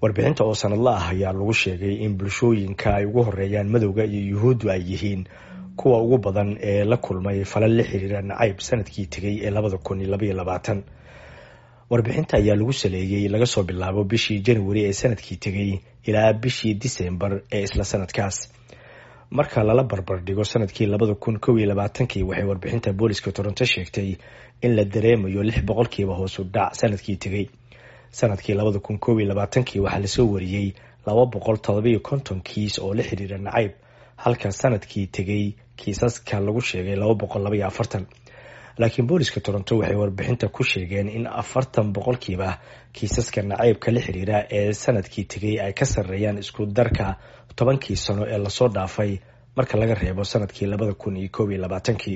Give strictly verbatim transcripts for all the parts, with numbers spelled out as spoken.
warbixinta oo sanadla ah ayaa lagu sheegay in bulshooyinka ay ugu horeeyaan madowga iyo yuhuuddu ay yihiin kuwa ugu badan ee la kulmay falal la xiriira nacayb sanadkii tegay ee labada kun iyo labaiyo labaatan. warbixinta ayaa lagu saleeyey laga soo bilaabo bishii January ee sanadkii tegay ilaa bishii December ee isla sanadkaas. marka lala barbar dhigo sanadkii labada kun kow iyo labaatan-kii waxay warbixinta booliska Toronto sheegtay in la dareemayo lix boqolkiiba hoos u dhac sanadkii tegay. sanadkii labada kun kow iyo labaatan-kii waxaa la soo wariyay laba boqol todoba iyo konton kiis oo la xiriira nacayb, halka sanadkii tegay kiisaska lagu sheegay laba boqol laba iyo afartan. laakiin booliska Toronto waxay warbixinta ku sheegeen in afartan boqolkiiba kiisaska nacaybka la xiriira ee sanadkii tegay ay ka sarreeyaan isku darka tobankii sano ee lasoo dhaafay marka laga reebo sanadkii labada kun iyo kow iyo labaatan-kii.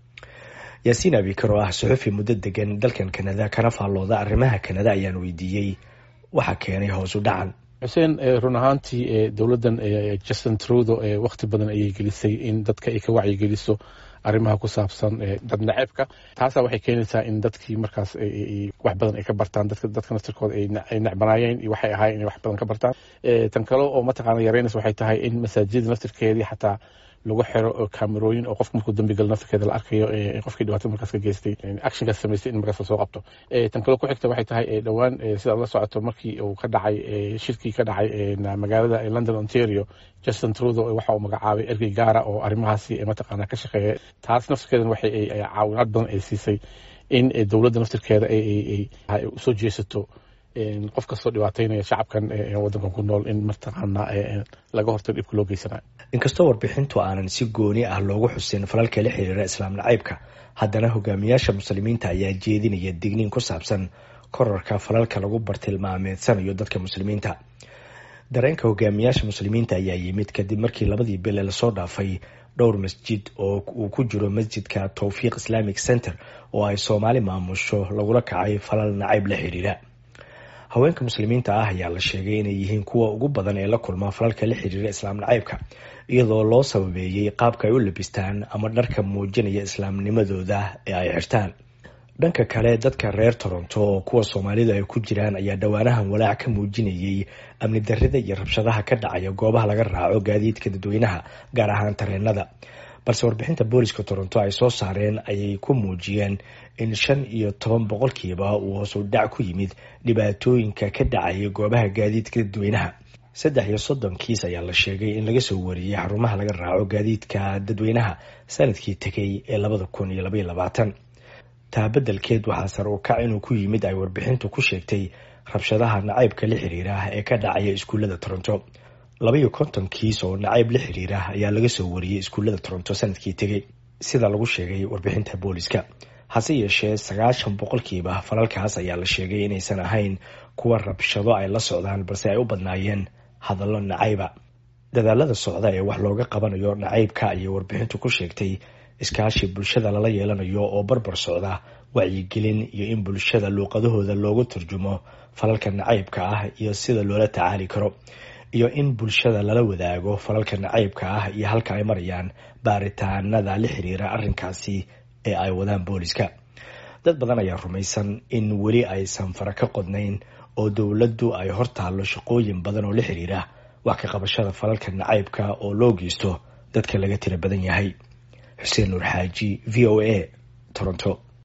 yaasiin abikar oo ah suxufi muddo degan dalkan Canada kana faallooda arrimaha Canada ayaan weydiiyey waxa keenay hoos u dhacan. xuseen run ahaantii dowladdan Justin Trudeau waqti badan ayay gelisay in dadka ay ka wacyigeliso arrimaha ku saabsan dad naceebka. taasa waxay keenaysaa in dadkii markaas wax badan ay ka bartaan, dadka dadka naftirkooda ay necbanaayeen iyo waxay ahaayeen inay wax badan ka bartaan. tan kale oo mataqaana yareynaysa waxay tahay in masaajida naftirkeedii xataa lagu xiro kaamerooyin oo qofka markuu dambi galo naftirkeeda la arkayo qofkii dhibaatada markaas ka geystay actionkaas samaystay in markaas la soo qabto. tan kale ku xigta waxay tahay dhowaan sida la socoto markii uu ka dhacay shirkii ka dhacay magaalada London Ontario, Justin Trudeau waxa uu magacaabay ergey gaara oo arrimahaasi mataqaana ka shaqeeya. taas naftirkeeda waxay ay caawinaad badan ay siisay in dowladda naftirkeeda ay ay u soo jeesato qof kastoo dhibaateynaya shacabkan waddankan ku nool in mataqaana laga hortago dhibka loo geysanayo. inkastoo warbixintu aanan si gooni ah loogu xusin falalka la xiriira islaam nacaybka, haddana hogaamiyaasha muslimiinta ayaa jeedinaya digniin ku saabsan korarka falalka lagu bartilmaameedsanayo dadka muslimiinta. dareenka hogaamiyaasha muslimiinta ayaa yimid kadib markii labadii bil ee lasoo dhaafay dhowr masjid oo uu ku jiro masjidka Tawfiiq Islamic Center oo ay Soomaali maamusho lagula kacay falal nacayb la xiriira. haweenka muslimiinta ah ayaa la sheegay inay yihiin kuwa ugu badan ee la kulma falalka la xiriira islaam nacaybka, iyadoo loo sababeeyey qaabka ay u labistaan ama dharka muujinaya islaamnimadooda ee ay xirtaan. dhanka kale, dadka reer Toronto oo kuwa Soomaalida ay ku jiraan ayaa dhawaanahan walaac ka muujinayay amni darrida iyo rabshadaha ka dhacaya goobaha laga raaco gaadiidka dadweynaha, gaar ahaan tareenada. balse warbixinta booliska Toronto ay soo saareen ayay ku muujiyeen in shan iyo toban boqolkiiba uu hoos u dhac ku yimid dhibaatooyinka ka dhacaya goobaha gaadiidka dadweynaha. saddex iyo soddon kiis ayaa la sheegay in laga soo wariyey xarumaha laga raaco gaadiidka dadweynaha sanadkii tegay ee labada kun iyo labaiyo labaatan. taa beddelkeed waxaa sare u kac inuu ku yimid ay warbixintu ku sheegtay rabshadaha nacaybka la xiriira ee ka dhacaya iskuullada Toronto. laba iyo konton kiis oo nacayb la xiriira ayaa laga soo wariyey iskuullada Toronto sanadkii tegay, sida lagu sheegay warbixinta booliska. hase yeeshee sagaashan boqolkiiba falalkaas ayaa la sheegay inaysan ahayn kuwa rabshado ay la socdaan, balse ay u badnaayeen hadallo nacayba. dadaalada socda ee wax looga qabanayo nacaybka ayay warbixintu ku sheegtay iskaashi bulshada lala yeelanayo oo barbar socda wacyigelin iyo in bulshada luuqadahooda loogu turjumo falalka nacaybka ah iyo sida loola tacaali karo, iyo in bulshada lala wadaago falalka nacaybka ah iyo halka ay marayaan baaritaanada la xiriira arrinkaasi ee ay wadaan booliska. dad badan ayaa rumaysan in weli aysan fara ka qodnayn oo dowladdu ay hor taallo shaqooyin badan oo la xiriira wax ka qabashada falalka nacaybka oo loo geysto dadka laga tira badan yahay. xuseen nuur xaaji, V O A, Toronto.